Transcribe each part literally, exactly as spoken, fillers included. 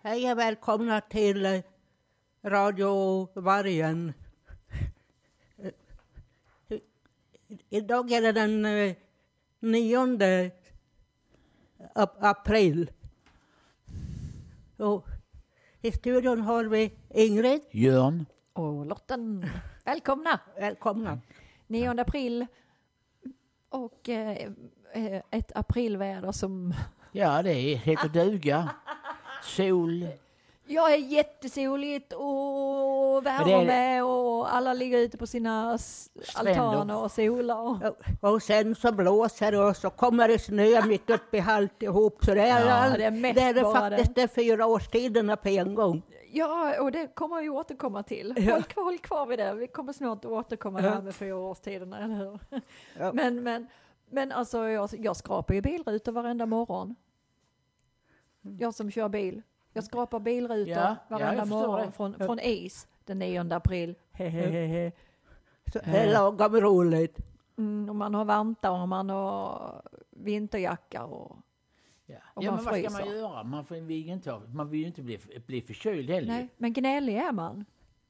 Hej och välkomna till eh, Radio Vargen. Eh, i- Idag är det den eh, nionde ap- april. Och i studion har vi Ingrid. Jörn. Och Lotten, välkomna! Välkomna. nionde april och eh, eh, ett aprilväder som... Ja, det är heter duga. Sol. Jag är jättesoligt och det är värme och alla ligger ute på sina s- Stränder. altaner och solar. Och... Och, och sen så blåser det och så kommer det snö mitt upp i alltihop. Så det är, Ja, all, det är mest det är det bara faktiskt det fyra årstiderna på en gång. Ja, och det kommer vi återkomma till. Ja. Håll kvar, håll kvar vid det. Vi kommer snart återkomma Ja. här med fyra årstiderna, eller hur? Ja. Men, men, men alltså, jag, jag skrapar ju bilrutor varenda morgon. Jag som kör bil. Jag skrapar bilrutor Ja, ja, varenda jag förstår morgon det. från, från is den nionde april. Hehehe. Så det är lagom roligt. Mm, och man har vantar och man har vinterjacka och... Ja, Och ja man men vad ska fryser. man göra? Man, får, vill ju inte, ha- man vill ju inte bli, bli förkyld heller. Nej, men gnällig är man.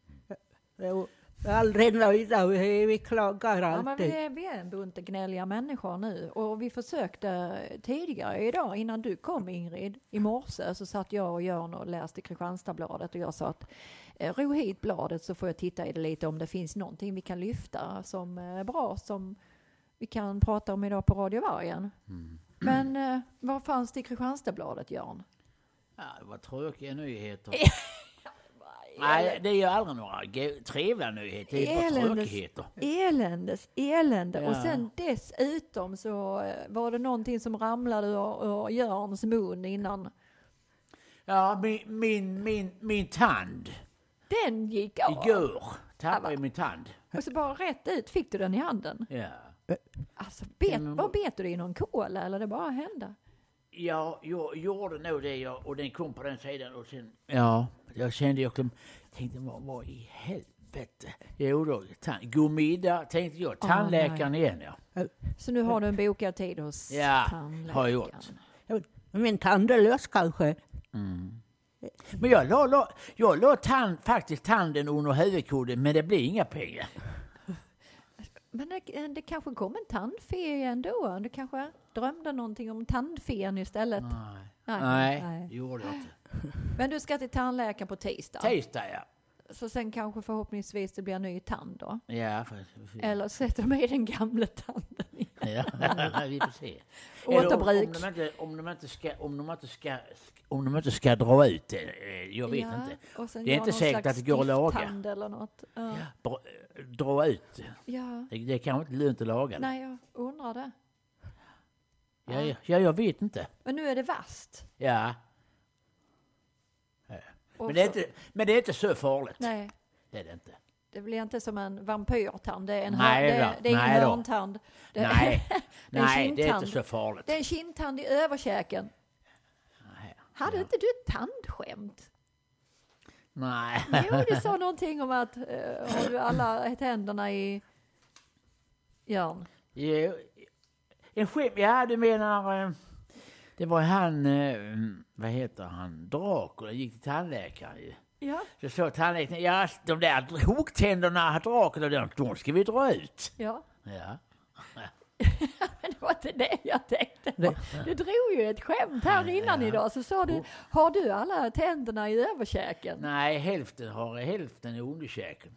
Jo, vi är aldrig nöjda, vi, vi klagar Ja, men alltid. vi, är, vi är en bunt gnälliga människor nu och vi försökte tidigare idag innan du kom, Ingrid, i morse så satt jag och Jörn och läste Kristianstadsbladet och jag sa att eh, ro hit bladet så får jag titta i det lite om det finns någonting vi kan lyfta som är bra som vi kan prata om idag på Radio Vargen. Mm. Men eh, vad fanns det i Kristianstadsbladet, Jörn? Ja, det var tråkiga nyheter. Nej, det är ju aldrig några ge- trevliga nyheter. Det är bara Eländes- tråkigheter. Eländes elände. Ja. Och sen dessutom så eh, var det någonting som ramlade ur, ur Jörns mun innan. Ja, min, min, min, min tand. Den gick av. Igår tappade jag min tand. Och så bara rätt ut fick du den i handen. Ja. Alltså, bet, Ja, men- vad bet du det i någon kola eller det bara hände? Ja, jag gjorde nog det jag, och den kom på den sidan och sen... Ja, jag kände jag kom, tänkte vad, vad i helvete? Jo då, tan- god middag tänkte jag. Tandläkaren igen ja. Så nu har du en bokad tid hos Ja, tandläkaren. har jag gjort. Min tand är lös kanske. Mm. Men jag la, la, jag la tand, faktiskt tanden under huvudkudden men det blir inga pengar. Men det, det kanske kom en tandfe ändå. Du kanske drömde någonting om tandfen istället. Nej, Nej, nej, nej. det gjorde jag inte. Men du ska till tandläkaren på tisdag. Tisdag ja. Så sen kanske förhoppningsvis det blir en ny tand då. Ja, för, för, Eller sätter de i den gamla tanden. ja. Vi får se. Eller om, Återbruk. om, de inte, om, de inte ska, om, de inte ska, om de inte ska dra ut det, eh, jag vet Ja, inte. och sen Det är göra inte någon säkert slags att det går att laga. stifttand eller något. Ja. Dra, dra ut det. Ja. Det, det är kanske inte lönt att laga det. Nej, jag undrar det. Ja, ja, ja, jag vet inte. Men nu är det vast. Ja. Och Men det, är så- inte, men det är inte så farligt. Nej, Det är det inte. det blir inte som en vampyrtand. Det är, en Nej hör, det, då, det är ingen nej då. hörntand. Det, Nej, det är en nej det är kindtand. inte så farligt. Det är en kindtand i överkäken. Nej. Hade Ja. inte du ett tandskämt? Nej. Jo, du sa någonting om att uh, har du alla tänderna i Jörn? Jo, en skämt, ja du menar, eh, det var han, eh, vad heter han, Dracula, gick till tandläkaren ju. Ja. Så sa tandläkaren, ja de där hoktänderna Dracula, de, de ska vi dra ut. Ja. Ja. Men det var inte det jag tänkte på. Du drog ju ett skämt här innan Ja. idag. Så sa du, har du alla tänderna i överkäken? Nej, hälften har hälften i underkäken.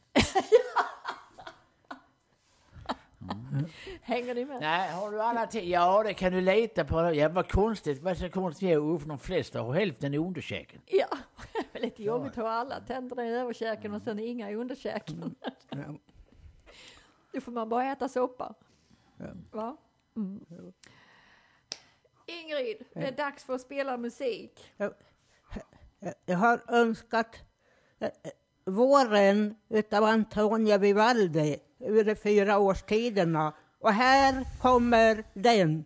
Hänger ni med? Nej, har du alla till? Ja, det kan du leta på. Ja, vad konstigt. Vad så konstigt är det? För de flesta har hälften i underkäken. Ja, det är lite jobbigt att ha alla tänderna i överkäken och sen inga i underkäken. Ja. Då får man bara äta soppa. Ja. Va? Mm. Ingrid, det är dags för att spela musik. Jag har önskat eh, eh, Våren utav Antonia Vivaldi ur de fyra årstiderna. Och här kommer den.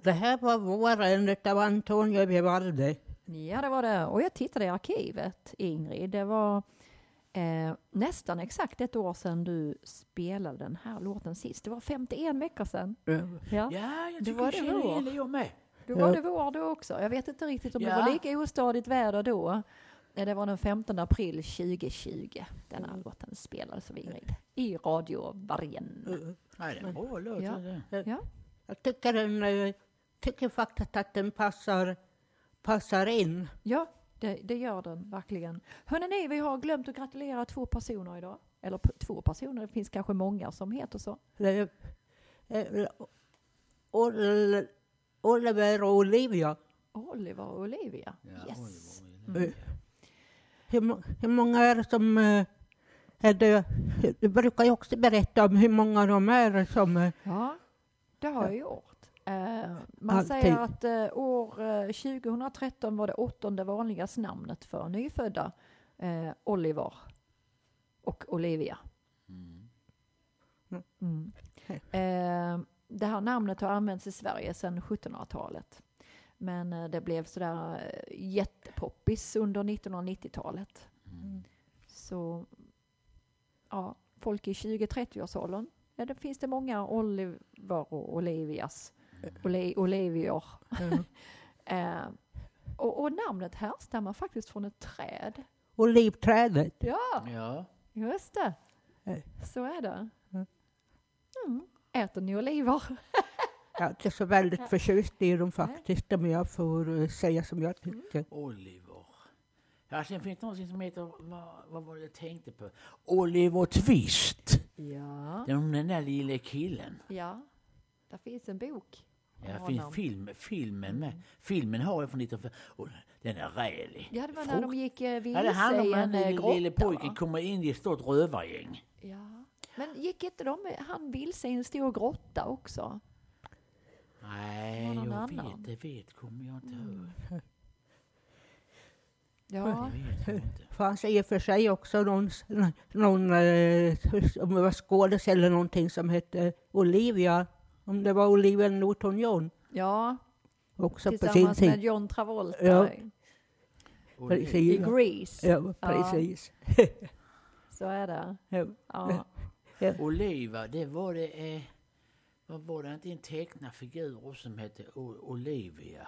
det här var våren av Antonio Vivaldi. Ja, det var det. Och jag tittade i arkivet, Ingrid. Det var eh, nästan exakt ett år sedan du spelade den här låten sist. Det var femtioen veckor sedan. Mm. Ja, Ja, jag det tycker var jag det känner vår. igen det jag med. Då var det vår då också. Jag vet inte riktigt om Ja. det var lika ostadigt väder då. Det var den femtonde april tjugohundratjugo. Den här låten spelades av Ingrid i radiovargen. Mm. Nej, det är en bra låt. Ja. det. Ja. Jag tycker, den, eh, tycker faktiskt att den passar, passar in. Ja, det, det gör den verkligen. Hörrni, vi har glömt att gratulera två personer idag. Eller p- två personer, det finns kanske många som heter så. Det, eh, Ol- Oliver och Olivia. Oliver och Olivia. Ja, Yes. Oliver, Mm. Hur, må- hur många är det som eh, är det? Du brukar ju också berätta om hur många de är som... eh, Ja, det har jag gjort. Eh, man Alltid. säger att eh, år eh, tjugohundratretton var det åttonde vanligaste namnet för nyfödda. Eh, Oliver och Olivia. Mm. Mm. Eh, det här namnet har använts i Sverige sedan sjuttonhundratalet. Men eh, det blev sådär eh, jättepoppis under nittonhundranittiotalet. Mm. Så ja, folk i tjugo-trettio-årsåldern. Ja, det finns det många Oliver och Olivias. Oli- Olivior. Mm. eh, och, och namnet härstammar faktiskt från ett träd. Olivträdet. Ja, Ja. just det. Eh. Så är det. Mm. Mm. Äter ni oliver? Jag är inte så väldigt förtjust i dem faktiskt, om jag får eh, säga som jag tycker. Oliver. Ja, sen finns det något som heter, vad, vad var det jag tänkte på? Oliver Twist. Ja. Den, den där lilla killen. Ja. Där finns en bok. Ja, det om finns honom. film, filmen med. Filmen har jag från nittonhundrafyrtio. Och den är rälig. Ja, det var när de gick eh, Ja, det vilse handlar om i att en den eh, lille, lille grotta. pojken va? kommer in i ett stort rövargäng. Ja. Men gick inte de, han vilse i en stor grotta också? Nej, Var någon jag annan? vet, det vet kommer jag inte ihåg. Ja. Det vet jag inte. Det fanns i och för sig också någon, någon eh, om det var skådis eller någonting som hette Olivia. Om det var Olivia Newton-John Ja, också på sin tillsammans med tid. John Travolta Ja. i Precis. Grease. Ja, precis. Så är det. Ja. Ja. Oliva, det var det, eh, vad var det inte en tecknad figur som hette o- Olivia?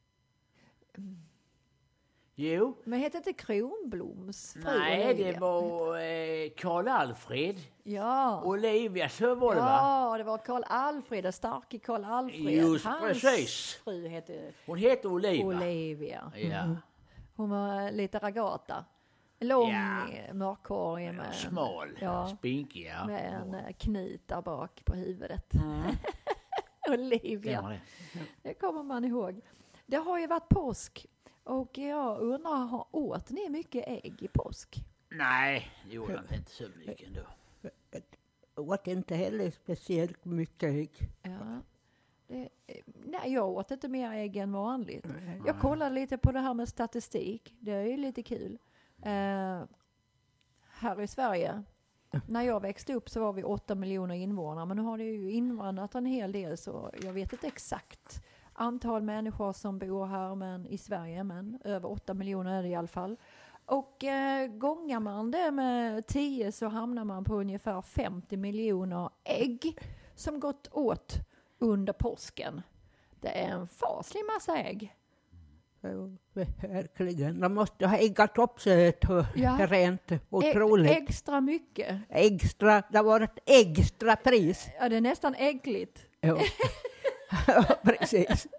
Jo, Men hette inte Kronbloms fru nej Olivia? det var eh, Karl Alfred. Ja. Olivia, så var det va? Ja, det var Karl Alfred, den starke Karl Alfred. Just Hans precis. fru hette Hon hette Oliva. Olivia. Ja, Hon var lite ragata. Lång, Ja. mörkhårig med, smal, Ja. spinkig ja. med en eh, knut där bak på huvudet. Mm. Olivia. Det var det. Det kommer man ihåg. Det har ju varit påsk och jag undrar, har- åt ni mycket ägg i påsk? Nej, det gjorde han inte så mycket ändå. Jag åt inte heller speciellt mycket ägg. Ja. Det, eh, nej, jag åt inte mer ägg än vanligt. Jag kollade lite på det här med statistik. Det är ju lite kul. Eh, här i Sverige, när jag växte upp så var vi åtta miljoner invånare. Men nu har det ju invandrat en hel del, så jag vet inte exakt antal människor som bor här men i Sverige. Men över åtta miljoner är det i alla fall. Och eh, gångar man det med tio så hamnar man på ungefär femtio miljoner ägg som gått åt under påsken. Det är en faslig massa ägg. Ja, verkligen. De måste ha äggat upp sig till Ja. rent Ä- otroligt. extra mycket. Extra, det var ett extra pris. Ja, det är nästan äggligt. Ja. Precis.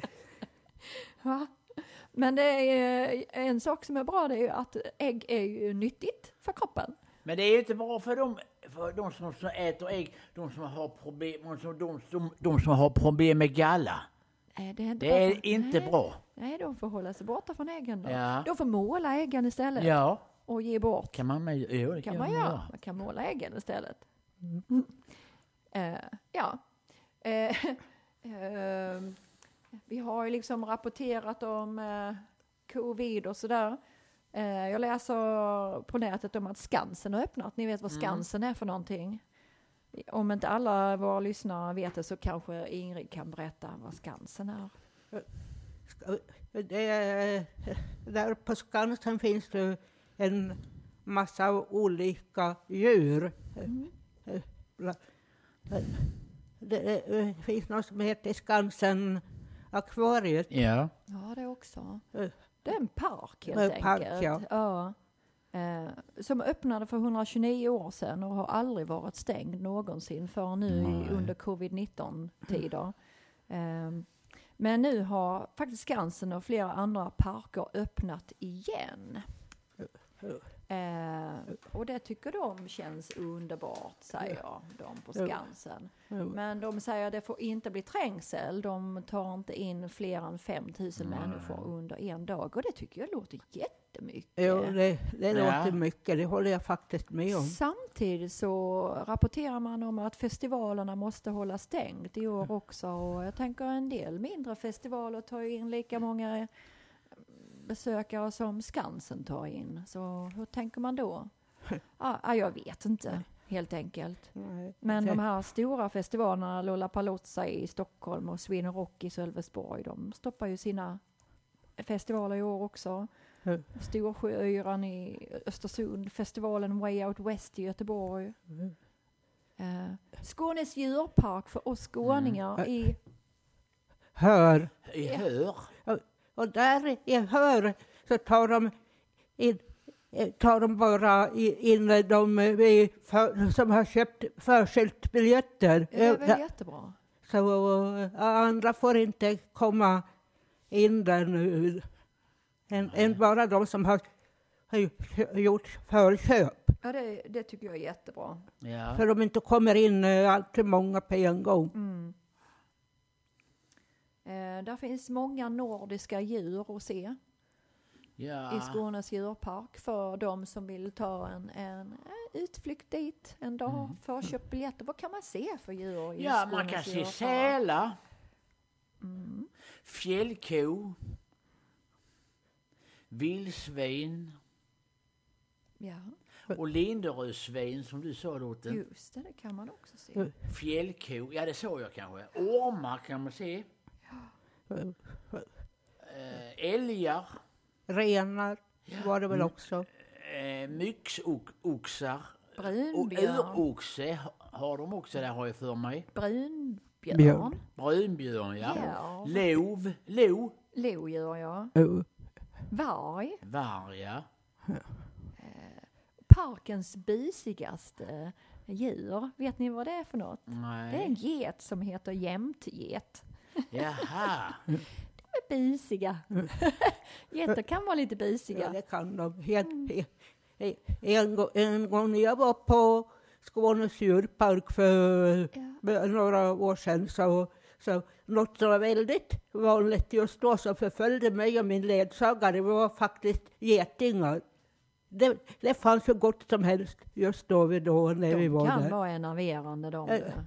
Va? Men det är en sak som är bra, det är ju att ägg är ju nyttigt för kroppen. Men det är ju inte bra för dem, för de som, som äter ägg, de som har problem, de som, de, de, de som har problem med galla. Nej, det är inte, Det bra är för- inte nej, bra. Nej, de får hålla sig borta från äggen då. Ja. De får måla äggen istället Ja, och ge bort. kan man med, jo, det Kan man göra. Man kan måla äggen istället. Eh, ja. Eh, eh, vi har ju liksom rapporterat om eh, covid och sådär. Eh, jag läser på nätet om att Skansen har öppnat. Ni vet vad Skansen är för någonting? Om inte alla våra lyssnare vet det så kanske Ingrid kan berätta vad Skansen är. Det är, där på Skansen finns det en massa olika djur. Mm. Det, det finns något som heter Skansen akvariet. Ja. Ja, det också. Det är en park helt en park, enkelt. ja. Ja. Eh, som öppnade för etthundratjugonio år sedan och har aldrig varit stängd någonsin för nu i, under covid nitton-tider. Eh, men nu har faktiskt Skansen och flera andra parker öppnat igen. Eh, och det tycker de känns underbart, säger de på Skansen. Men de säger att det får inte bli trängsel. De tar inte in fler än fem tusen mm. människor under en dag. Och det tycker jag låter jättemycket. Jo, det, det ja. låter mycket. Det håller jag faktiskt med om. Samtidigt så rapporterar man om att festivalerna måste hålla stängt i år också. Och jag tänker en del mindre festivaler tar in lika många besökare som Skansen tar in. Så hur tänker man då? Ja, jag vet inte, helt enkelt. Men de här stora festivalerna, Lollapalooza i Stockholm och Sweden Rock i Sölvesborg, de stoppar ju sina festivaler i år också. Storsjöyran i Östersund, festivalen Way Out West i Göteborg. Uh, Skånes djurpark för oss skåningar mm. i Hör. I Hör. Och där i Hör så tar de in, tar de bara in de för, som har köpt förskilt biljetter. Det är väl jättebra. Så andra får inte komma in där nu. Än, än bara de som har, har gjort förköp. Ja, det, det tycker jag är jättebra. Ja. För de inte kommer in alltid många på en gång. Mm. Eh, där finns många nordiska djur att se ja. i Skånes djurpark för de som vill ta en, en utflykt dit en dag mm. för att köpa biljetter. Vad kan man se för djur i Ja, Skånes man kan djurpark? se sälar, mm. fjällko, vildsvin ja. och linderödsvin som du sa, Lotte. Just det, det kan man också se. Fjällko, ja det såg jag kanske. Ormar kan man se. Äh, älgar. Renar var det väl också. Äh, myxoxar. Brunbjörn. Och uroxe har de också där, har jag för mig. Brunbjörn. Björn. Brunbjörn, ja. ja. Lov. Lo. Lodjur, ja. Uh. Varg. Varg, ja. Eh, parkens busigaste djur. Vet ni vad det är för något? Nej. Det är en get som heter jämtget. Jaha. De är busiga. Getter kan vara lite busiga. Ja, det kan de. Helt, en, en, en gång när jag var på Skånes djurpark för ja. några år sedan så, så något som var väldigt vanligt just då som förföljde mig och min ledsagare var faktiskt getingar. Det, det fanns så gott som helst just då vi, då, när de vi var där. De kan vara enerverande de.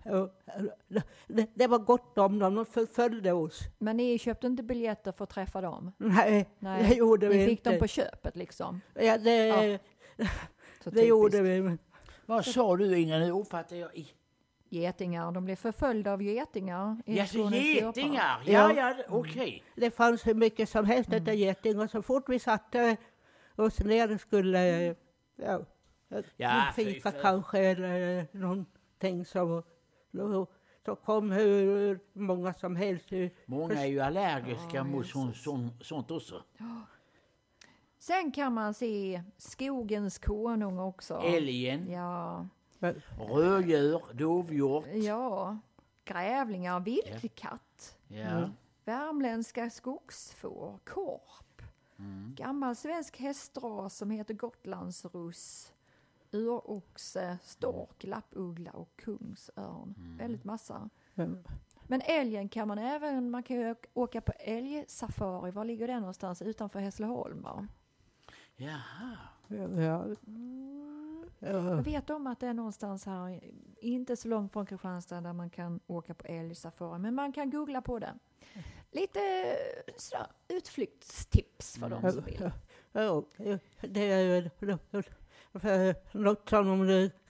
Det, det var gott om dem, de förföljde oss. Men ni köpte inte biljetter för att träffa dem? Nej, Nej. det gjorde ni vi fick inte. dem på köpet liksom? Ja, det, ja. det gjorde vi. Vad sa du, Inga? Nu uppfattar jag i. Getingar, de blev förföljda av getingar. I ja, så getingar, ja, ja, ja okej. Okay. Det fanns hur mycket som helst mm. att getingar. Så fort vi satte oss ner och skulle ja, ja, fika kanske eller någonting så, så kom hur många som helst. Många är ju allergiska ja, mot sånt, sånt, sånt också. Ja. Sen kan man se skogens konung också. Älgen. Ja. Rödjur, dovhjort. Ja. Grävlingar, vildkatt. Ja. Mm. Värmländska skogsfår, korp. Mm. Gammal svensk hästras som heter Gotlandsruss. Uroxe, stork, lappuggla och kungsörn. Mm. Väldigt massa. Mm. Men älgen kan man även, man kan ju åka på älgsafari. Var ligger den någonstans? Utanför Hässleholm, va? Jaha. Ja. Mm. Jag vet om att det är någonstans här, inte så långt från Kristianstad, där man kan åka på älgsafari. Men man kan googla på det. Lite sådär, utflyktstips för de som vill. Ja, det är ju något som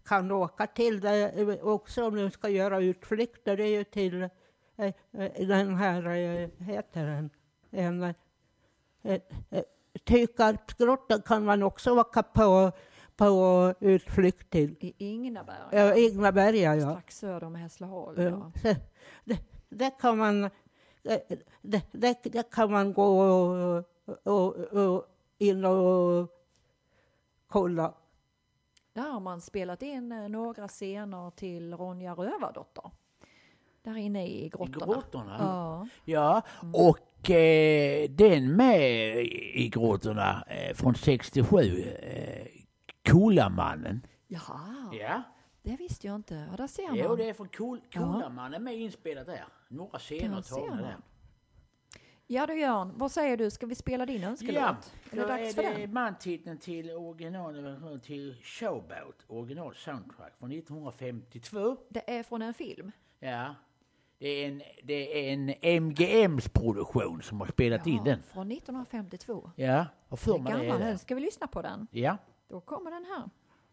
kan åka till det också om de ska göra utflykter. Det är ju till eh, den här, eh, heter den, en eh, eh, Tykarpsgrottan kan man också åka på, på utflykt till. I Ingnaberga. Ja, Ingnaberga, ja. Strax söder om Hässleholm. Ja. Ja. Så, det, det kan man det, det, det kan man gå och, och, och in och kolla. Där har man spelat in några scener till Ronja Rövardotter. Där inne i grottorna. I grottorna? Ja. Ja, och eh, den med i grottorna eh, från sextiosju, eh, Kulamannen. Jaha, Ja. det visste jag inte. Ja, där ser man. Jo, det är från Kul- Kulamannen med inspelat där. Några scener tagna där. Ja du Jörn, vad säger du? Ska vi spela din önskelåt? Ja, är det då dags är för det den? mantiteln till original till Showboat, original soundtrack från nittonhundrafemtiotvå. Det är från en film. Ja, det är en, det är en M G M's produktion som har spelat in den. Från nittonhundrafemtiotvå. Ja, och för Det är mig det är gammal. det. Ska vi lyssna på den? Ja. Då kommer den här.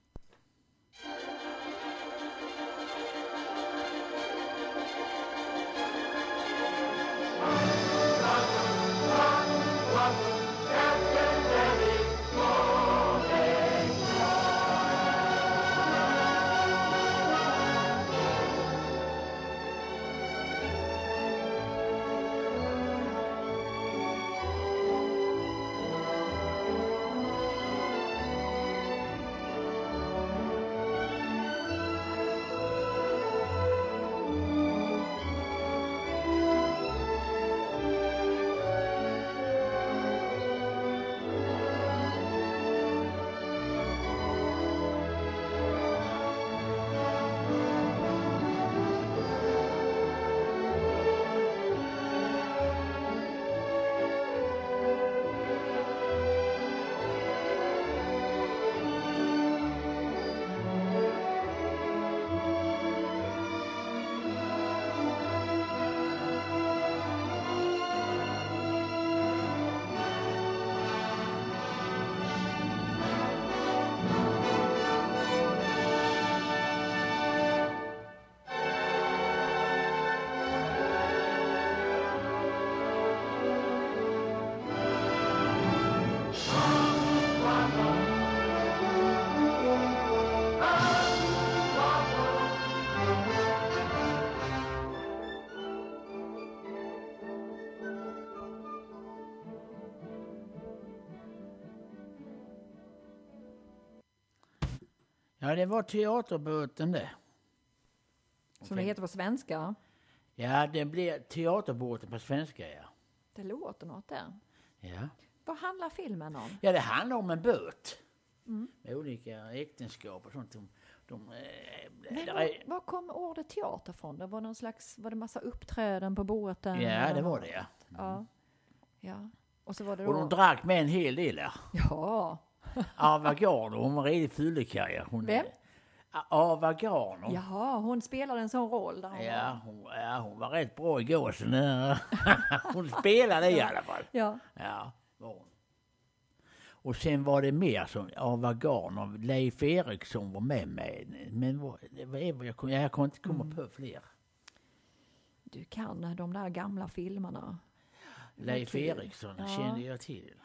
Ja, det var Teaterbåten det. Som det heter på svenska. Ja, det blir Teaterbåten på svenska, ja. Det låter något där. Ja. Vad handlar filmen om? Ja, det handlar om en båt. Mm. Med olika äktenskap och sånt. De, de, eh, Men där var, är, var kom ordet teater från? Det var någon slags, var det massa uppträden på båten? ja, eller det var något? det, ja. Ja. Ja. Och så var det Och då... de drack med en hel del där. Ja. Ava Gardner, hon var riktigt fyllekarriär. Hon, Vem? Ava Gardner. Jaha, hon spelade en sån roll där hon Ja, var. hon, ja, hon var rätt bra i gåsen. Hon spelade i alla fall. Ja. Ja, var hon. Och sen var det mer som Ava Gardner, Leif Eriksson var med med. Men vad, det var, jag, jag, jag kan inte komma Mm. på fler. Du kan de där gamla filmerna. Leif kul. Eriksson Ja. kände jag till.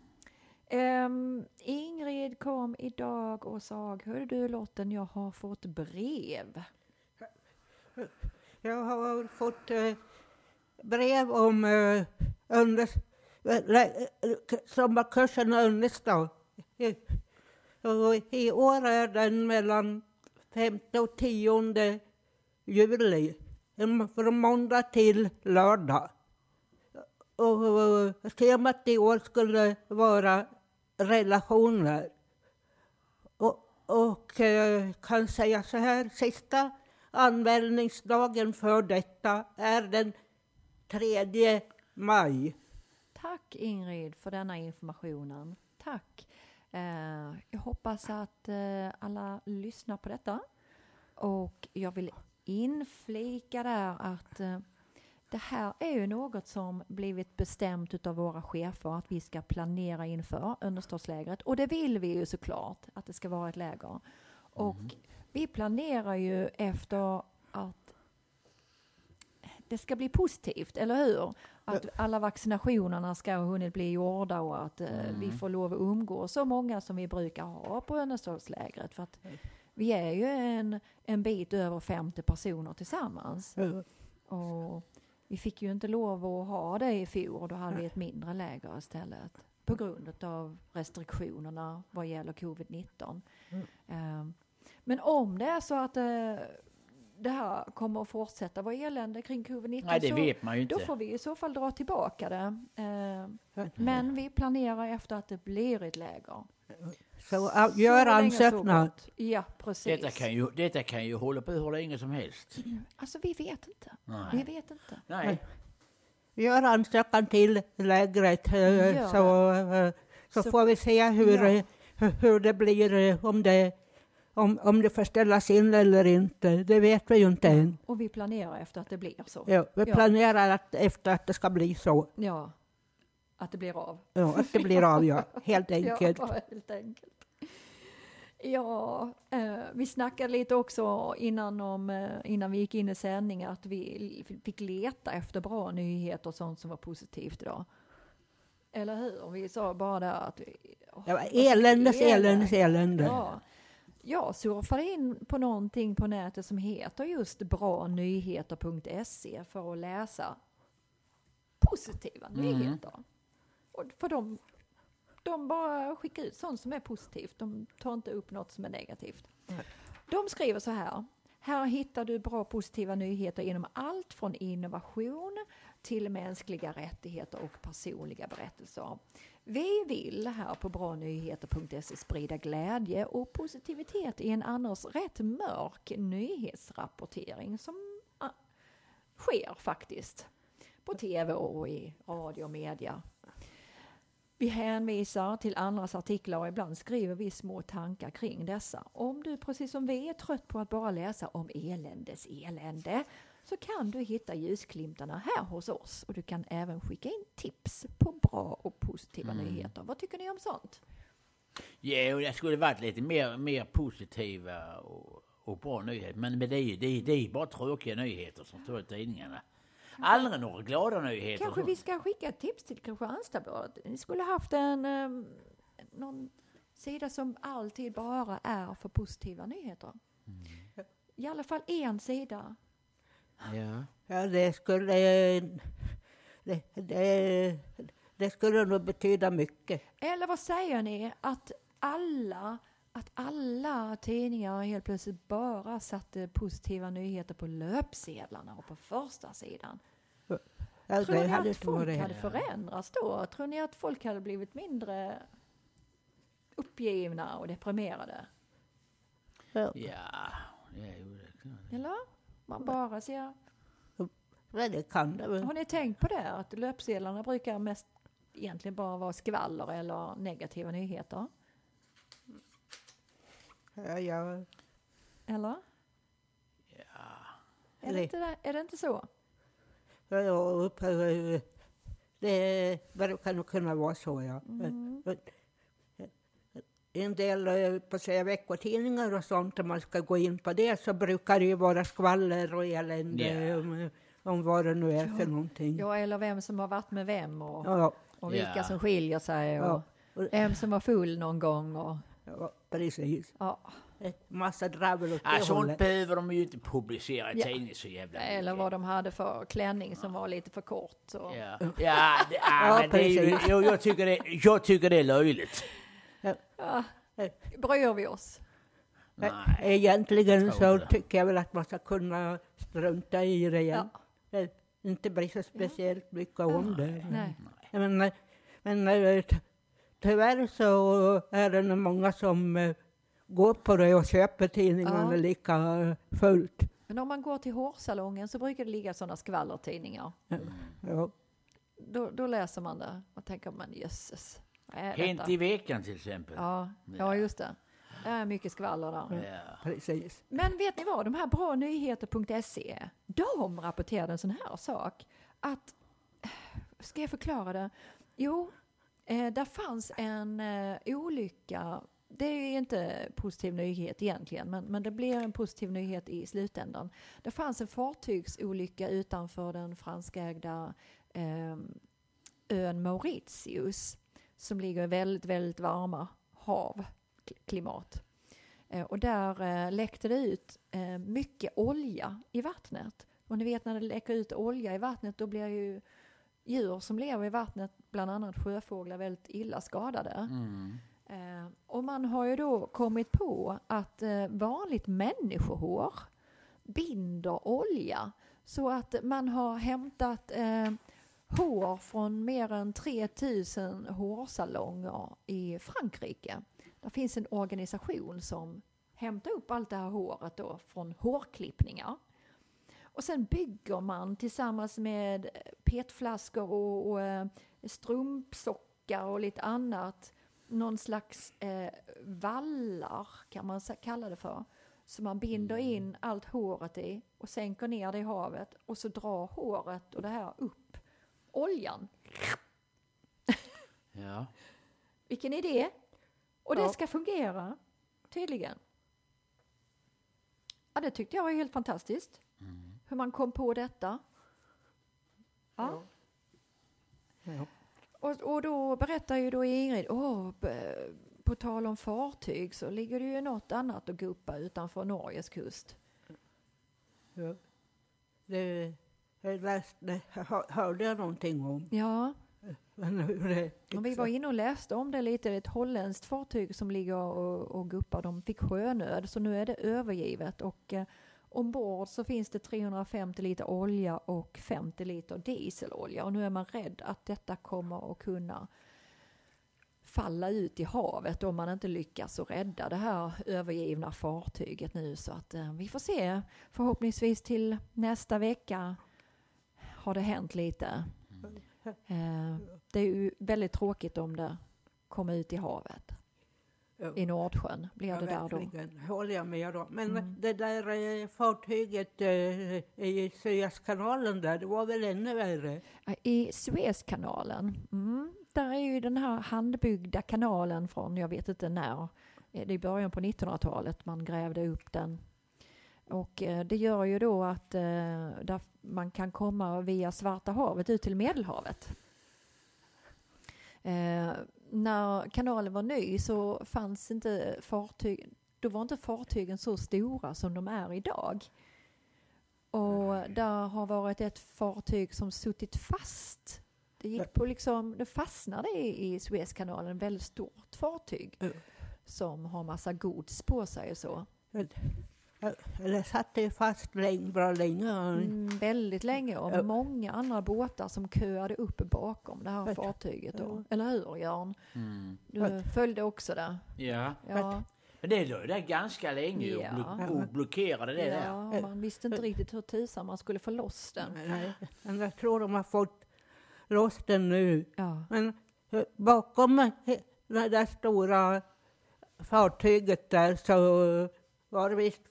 Um, Ingrid kom idag och sa, hör du Lotten, jag har fått brev. Jag har fått eh, brev om eh, under, eh, sommarkursen Önnestad. I, och I år är den mellan femte och tionde juli. Från måndag till lördag. Och, och temat i år skulle vara relationer. Och, och eh, kan säga så här, sista anmälningsdagen för detta är den tredje maj. Tack Ingrid för denna informationen. Tack. Eh, jag hoppas att eh, alla lyssnar på detta. Och jag vill inflika där att eh, det här är ju något som blivit bestämt av våra chefer att vi ska planera inför Önnestadslägret. Och det vill vi ju såklart att det ska vara ett läger. Och vi planerar ju efter att det ska bli positivt, eller hur? Att alla vaccinationerna ska ha hunnit bli gjorda och att eh, Mm. vi får lov att umgås så många som vi brukar ha på Önnestålslägret. För att vi är ju en, en bit över femtio personer tillsammans. Ja. Och vi fick ju inte lov att ha det i fjol, då hade vi ett mindre läger istället. På grund av restriktionerna vad gäller covid nitton. Mm. Um, men om det är så att uh, det här kommer att fortsätta vara elände kring covid nitton, Nej, det så vet man ju inte. då får vi i så fall dra tillbaka det. Uh, men vi planerar efter att det blir ett läger. Så äh, gör Så länge så ansökningar. gott. Ja, precis. Detta kan, ju, detta kan ju hålla på hur länge som helst. Alltså vi vet inte. Nej. Vi vet inte. Nej. Gör ansökan till lägret eh, Gör så, eh, så, Så- får vi se hur, Ja. eh, hur, hur det blir, eh, om det, om, om det får ställas in eller inte. Det vet vi ju inte än. Och vi planerar efter att det blir så. Ja, vi Ja. planerar att, efter att det ska bli så. Ja, att det blir av. Ja, att det blir av, ja. Helt enkelt. Ja, helt enkelt. Ja, eh, vi snackade lite också innan, om, eh, innan vi gick in i sändning att vi fick leta efter bra nyheter och sånt som var positivt idag. Eller hur? Vi sa bara där att... Oh, Det var eländes, eländes, elände. Ja. Jag surfade in på någonting på nätet som heter just bra nyheter punkt se för att läsa positiva Mm. nyheter. Och för de, de bara skickar ut sånt som är positivt. De tar inte upp något som är negativt. Nej. De skriver så här. Här hittar du bra positiva nyheter inom allt från innovation till mänskliga rättigheter och personliga berättelser. Vi vill här på bra nyheter punkt se sprida glädje och positivitet i en annars rätt mörk nyhetsrapportering som ah, sker faktiskt på tv och i radio och media. Vi hänvisar till andras artiklar och ibland skriver vi små tankar kring dessa. Om du precis som vi är trött på att bara läsa om eländes elände så kan du hitta ljusglimtarna här hos oss. Och du kan även skicka in tips på bra och positiva Mm. nyheter. Vad tycker ni om sånt? Ja, det skulle varit lite mer, mer positiva och, och bra nyheter. Men det är ju det är, det är bara tråkiga nyheter som står i tidningarna. Aldrig några glada nyheter. Kanske vi ska skicka ett tips till Kristianstadsbladet. Ni skulle haft en um, någon sida som alltid bara är för positiva nyheter. Mm. I alla fall en sida. Ja. Ja, det skulle, det, det, det skulle nog betyda mycket. Eller vad säger ni? Att alla, att alla tidningar helt plötsligt bara satte positiva nyheter på löpsedlarna och på första sidan. Ja, Tror det ni hade att inte folk varit- hade förändrats då? Tror ni att folk hade blivit mindre uppgivna och deprimerade? Ja, Ja, ja, jo, det är klart. Eller? Man bara ser... men det kan det väl. Har ni tänkt på det? Att löpsedlarna brukar mest egentligen bara vara skvaller eller negativa nyheter? Ja, ja. Eller? Ja. Är det inte, det, är det inte så? Ja, ja, upp- eh, det verkar nog kunna vara så, ja. Mm. En del eh, på säga, veckotidningar och sånt, om man ska gå in på det, så brukar det ju vara skvaller och elände Ja. om, om vad det nu är Ja. för någonting. Ja, eller vem som har varit med vem och, Ja, och vilka Ja. som skiljer sig och ja, och, vem som var full någon gång. Och, ja, precis. ja. Massa dravel åt Ja, det sånt hållet. behöver de ju inte publicera i Ja. tidningen så jävla mycket. Eller vad de hade för klänning som var lite för kort. Så. Ja, ja, det, ja, Ja, men det är ju, precis. jag, jag, tycker det, jag tycker det är löjligt. Ja. Bryr vi oss? Nej. Egentligen Jag så tror inte det. tycker jag väl att man ska kunna strunta i det igen. Ja. Eh, Inte bry sig speciellt mycket om det. Nej. Men, eh, men eh, ty- tyvärr så är det nog många som eh, går på det och köper tidningarna Ja. lika eh, fullt. Men om man går till hårsalongen så brukar det ligga sådana skvallertidningar. Ja. Då, då läser man det och tänker man jösses. vad är Hänt detta? i veckan till exempel. Ja, ja, just det. Det är mycket skvaller där. Ja. Precis. Men vet ni vad? De här bra nyheter punkt se, de rapporterade en sån här sak. Att, ska jag förklara det? Jo, eh, där fanns en eh, olycka det är inte positiv nyhet egentligen, men, men det blir en positiv nyhet i slutändan. Det fanns en fartygsolycka utanför den franskägda eh, ön Mauritius som ligger i väldigt, väldigt varma havklimat. Eh, och där eh, läckte det ut eh, mycket olja i vattnet. Och ni vet när det läcker ut olja i vattnet, då blir ju djur som lever i vattnet, bland annat sjöfåglar, väldigt illa skadade. Mm. Eh, och man har ju då kommit på att eh, vanligt människohår binder olja. Så att man har hämtat eh, hår från mer än tre tusen hårsalonger i Frankrike. Det finns en organisation som hämtar upp allt det här håret då från hårklippningar. Och sen bygger man tillsammans med petflaskor och, och eh, strumpsockar och lite annat någon slags eh, vallar kan man kalla det för. Så man binder in allt håret i och sänker ner det i havet och så drar håret och det här upp oljan. Ja. Vilken idé! Och det Ja. ska fungera, tydligen. Ja, det tyckte jag var helt fantastiskt. Mm. Hur man kom på detta. Ja. Ja. Och, och då berättar ju då Ingrid, åh, b- på tal om fartyg så ligger det ju något annat att guppa utanför Norges kust. Ja. Det, jag läste, hör- hörde jag någonting om. Ja, Men hur det, och vi var inne och läste om det lite. Ett holländskt fartyg som ligger och, och guppar. De fick sjönöd, så nu är det övergivet. Och eh, ombord så finns det trehundrafemtio liter olja och femtio liter dieselolja. Och nu är man rädd att detta kommer att kunna falla ut i havet om man inte lyckas att rädda det här övergivna fartyget nu. Så att eh, vi får se. Förhoppningsvis till nästa vecka har det hänt lite. Eh, det är ju väldigt tråkigt om det kommer ut i havet. Ja. I Nordsjön blir Ja, det där då. verkligen. Håller jag med då. Men Mm. det där eh, fartyget eh, i Suezkanalen där, det var väl ännu värre? I Suezkanalen, mm, där är ju den här handbyggda kanalen från, jag vet inte när, det är i början på nittonhundratalet man grävde upp den. Och eh, det gör ju då att eh, där man kan komma via Svarta havet ut till Medelhavet. Eh, när kanalen var ny så fanns inte fartyg, då var inte fartygen så stora som de är idag. Och där har varit ett fartyg som suttit fast. Det gick på liksom, det fastnade i, i Suezkanalen, ett väldigt stort fartyg Mm. som har massa gods på sig och så. Eller satt det fast länge, bra länge? Mm, väldigt länge och Ja. många andra båtar som köade upp bakom det här Ja. fartyget då. Ja. Eller hur, Jan? Mm. Du Ja. följde också det. Ja. Ja, Men det låg där ganska länge och, Ja. blo- och blockerade det där. ja, och man visste inte riktigt hur tusan man skulle få loss den. Nej, men jag tror de har fått loss den nu. Ja. Men eh, bakom eh, det där stora fartyget där så var det visst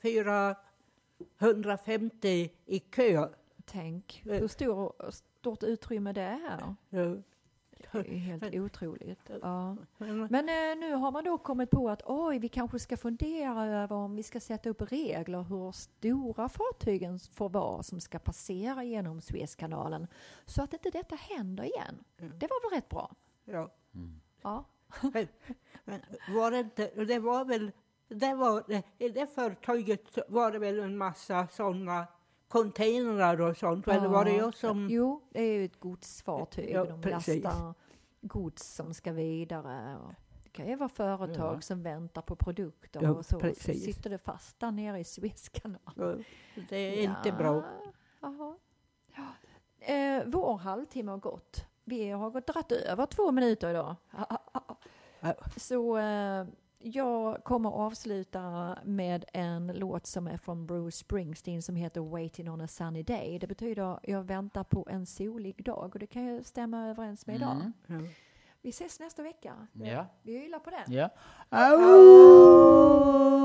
fyrahundrafemtio i kö. Tänk, Ja. hur stor, stort utrymme det är här. Ja. Det är helt otroligt. Ja. Men, Men eh, nu har man då kommit på att oj, vi kanske ska fundera över om vi ska sätta upp regler hur stora fartygen får vara som ska passera genom Suezkanalen. Så att inte detta händer igen. Mm. Det var väl rätt bra? ja. Mm. Ja. Men var det inte, det var väl, det var, i det fartyget var det väl en massa sådana containrar och sånt, eller var det jag som... Jo, det är ju ett godsfartyg. Ja, De precis. lastar gods som ska vidare. Och det kan ju vara företag Ja. som väntar på produkter Ja, och så. Så precis. sitter det fast där nere i Suezkanalen. Ja, det är inte bra. Jaha. Ja. Eh, vår halvtimme har gått. Vi har gått dratt över två minuter idag. Ja. Så eh, jag kommer avsluta med en låt som är från Bruce Springsteen som heter Waiting on a sunny day. Det betyder jag väntar på en solig dag och det kan ju stämma överens med idag. Mm. Ja. Vi ses nästa vecka. Ja. Vi gillar på det. Ja. Au!